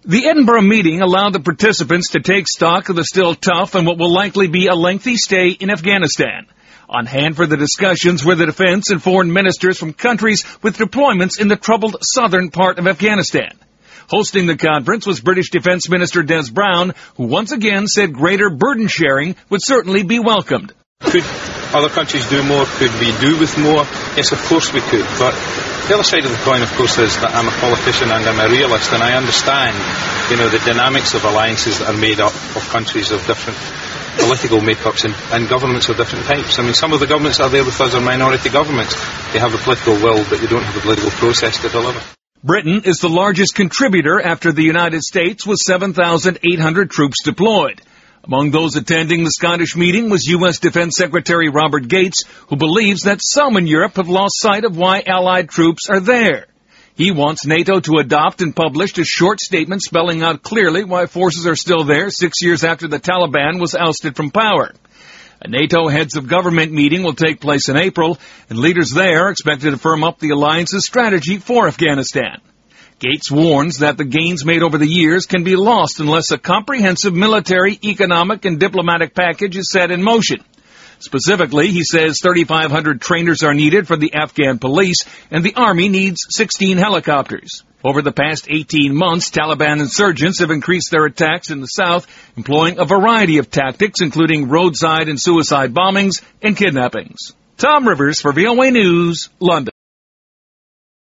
The Edinburgh meeting allowed the participants to take stock of the still tough and what will likely be a lengthy stay in Afghanistan. On hand for the discussions were the defense and foreign ministers from countries with deployments in the troubled southern part of Afghanistan. Hosting the conference was British Defense Minister Des Brown, who once again said greater burden sharing would certainly be welcomed. Could other countries do more? Could we do with more? Yes, of course we could. But the other side of the coin, of course, is that I'm a politician and I'm a realist, and I understand, the dynamics of alliances that are made up of countries of different political makeups and governments of different types. I mean, some of the governments that are there with us are minority governments. They have the political will, but they don't have the political process to deliver. Britain is the largest contributor after the United States, with 7,800 troops deployed. Among those attending the Scottish meeting was U.S. Defense Secretary Robert Gates, who believes that some in Europe have lost sight of why Allied troops are there. He wants NATO to adopt and publish a short statement spelling out clearly why forces are still there 6 years after the Taliban was ousted from power. A NATO heads of government meeting will take place in April, and leaders there are expected to firm up the alliance's strategy for Afghanistan. Gates warns that the gains made over the years can be lost unless a comprehensive military, economic, and diplomatic package is set in motion. Specifically, he says 3,500 trainers are needed for the Afghan police, and the Army needs 16 helicopters. Over the past 18 months, Taliban insurgents have increased their attacks in the south, employing a variety of tactics, including roadside and suicide bombings and kidnappings. Tom Rivers for VOA News, London.